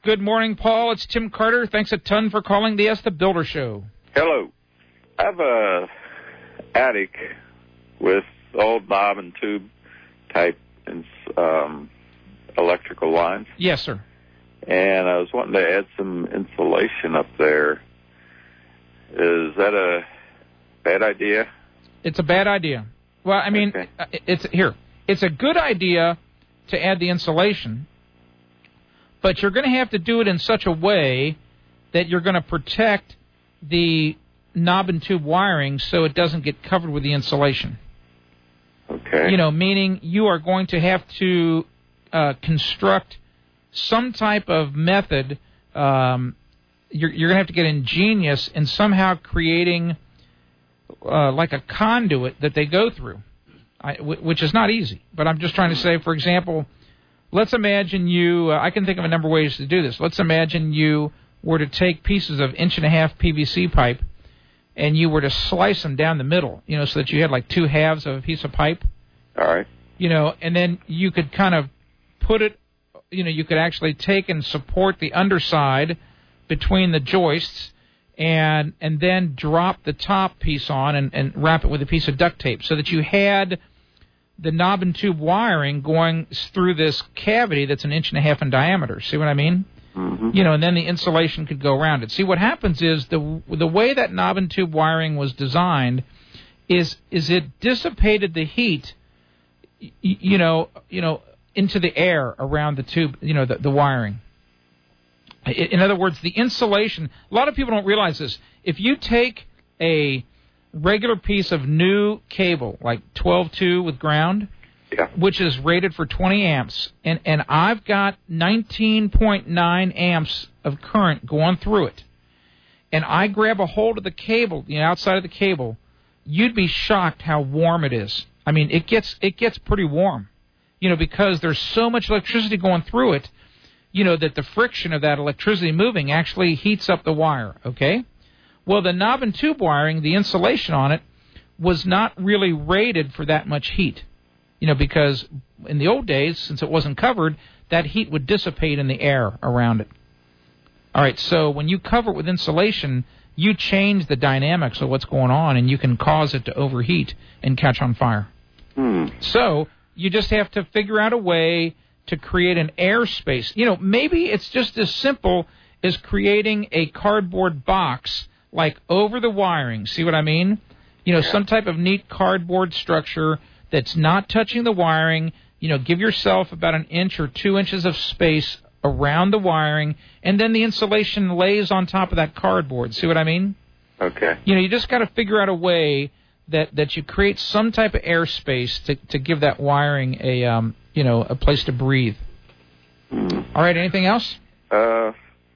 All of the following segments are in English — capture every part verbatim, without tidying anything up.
Good morning, Paul. It's Tim Carter. Thanks a ton for calling the Ask the Builder Show. Hello. I have a attic with old knob and tube type um, electrical lines. Yes, sir. And I was wanting to add some insulation up there. Is that a bad idea? It's a bad idea. Well, I mean, okay. it's here. It's a good idea to add the insulation, but you're going to have to do it in such a way that you're going to protect the knob and tube wiring so it doesn't get covered with the insulation. Okay. You know, meaning you are going to have to uh, construct some type of method. Um, you're, you're going to have to get ingenious in somehow creating uh, like a conduit that they go through, I, w- which is not easy. But I'm just trying to say, for example, let's imagine you, uh, I can think of a number of ways to do this. Let's imagine you were to take pieces of inch and a half P V C pipe and you were to slice them down the middle, you know, so that you had like two halves of a piece of pipe. All right. You know, and then you could kind of put it, you know, you could actually take and support the underside between the joists and and then drop the top piece on and, and wrap it with a piece of duct tape so that you had the knob and tube wiring going through this cavity that's an inch and a half in diameter. See what I mean? Mm-hmm. You know, and then the insulation could go around it. See, what happens is the the way that knob and tube wiring was designed is is it dissipated the heat, y- you know, you know, into the air around the tube, you know, the, the wiring. In other words, the insulation, a lot of people don't realize this. If you take a regular piece of new cable, like twelve two with ground, yeah. which is rated for twenty amps, and, and I've got nineteen point nine amps of current going through it, and I grab a hold of the cable, the outside of the cable, you'd be shocked how warm it is. I mean, it gets it gets pretty warm, you know, because there's so much electricity going through it, you know, that the friction of that electricity moving actually heats up the wire, okay? Well, the knob and tube wiring, the insulation on it, was not really rated for that much heat, you know, because in the old days, since it wasn't covered, that heat would dissipate in the air around it. All right, so when you cover it with insulation, you change the dynamics of what's going on, and you can cause it to overheat and catch on fire. Hmm. So you just have to figure out a way to create an airspace. You know, maybe it's just as simple as creating a cardboard box, like over the wiring. See what I mean? You know, yeah. some type of neat cardboard structure that's not touching the wiring. You know, give yourself about an inch or two inches of space around the wiring, and then the insulation lays on top of that cardboard. See what I mean? Okay. You know, you just got to figure out a way that, that you create some type of airspace to, to give that wiring a, um, you know, a place to breathe. Hmm. All right, anything else? Uh,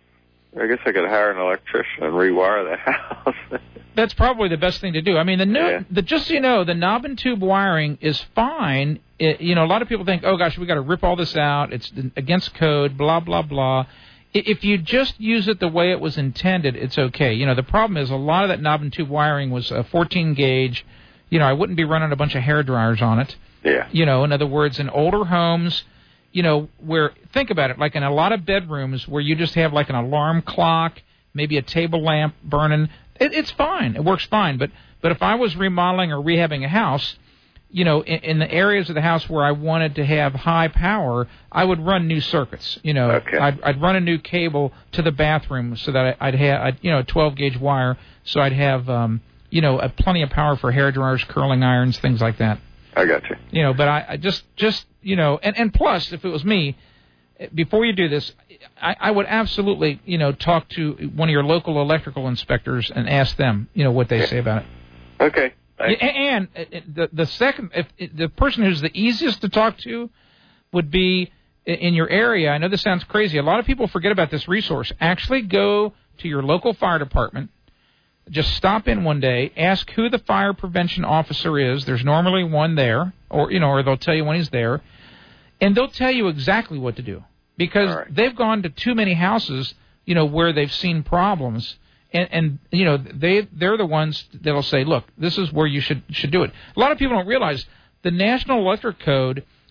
I guess I could hire an electrician and rewire the house. That's probably the best thing to do. I mean, the, new, yeah. the just so you know, the knob and tube wiring is fine. It, you know, a lot of people think, oh, gosh, we got to rip all this out. It's against code, blah, blah, blah. If you just use it the way it was intended, it's okay. You know, the problem is a lot of that knob and tube wiring was a fourteen gauge. You know, I wouldn't be running a bunch of hair dryers on it. Yeah. You know, in other words, in older homes, you know, where, think about it, like in a lot of bedrooms where you just have like an alarm clock, maybe a table lamp burning, it, it's fine. It works fine. But but if I was remodeling or rehabbing a house, you know, in, in the areas of the house where I wanted to have high power, I would run new circuits. You know, okay. I'd, I'd run a new cable to the bathroom so that I'd have, I'd, you know, a twelve gauge wire, so I'd have, um, you know, a plenty of power for hair dryers, curling irons, things like that. I got you. You know, but I, I just, just, you know, and, and plus, if it was me, before you do this, I, I would absolutely, you know, talk to one of your local electrical inspectors and ask them, you know, what they okay. say about it. Okay. Thanks. And, and the the second, if the person who's the easiest to talk to would be in your area. I know this sounds crazy. A lot of people forget about this resource. Actually go to your local fire department. Just stop in one day, ask who the fire prevention officer is. There's normally one there, or you know, or they'll tell you when he's there, and they'll tell you exactly what to do because right. they've gone to too many houses, you know, where they've seen problems, and, and you know, they they're the ones that'll say, look, this is where you should should do it. A lot of people don't realize the National Electric Code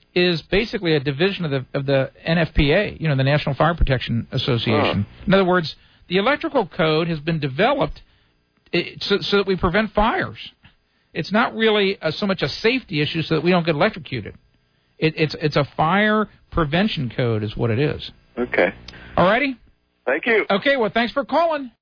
is basically a division of the of the N F P A, you know, the National Fire Protection Association. Oh. In other words, the electrical code has been developed so, so that we prevent fires. It's not really a, so much a safety issue so that we don't get electrocuted. It, it's it's a fire prevention code is what it is. Okay. All righty? Thank you. Okay, well, thanks for calling.